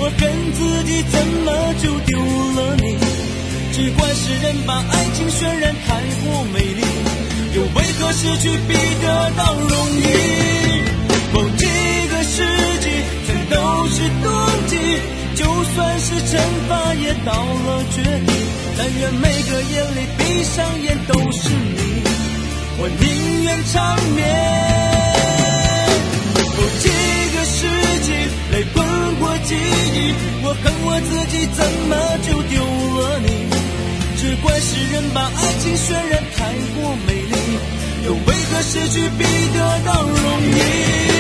我恨自己怎么就丢了你，只怪世人把爱情渲染太过美丽，又为何失去比得到容易？某几个世纪全都是妒忌，就算是惩罚也到了绝地，但愿每个眼里闭上眼都是你，我宁愿长眠。某几个世纪泪滚过记忆，我恨我自己怎么就丢了你，只怪世人把爱情渲染太过美丽，又为何失去比得到容易？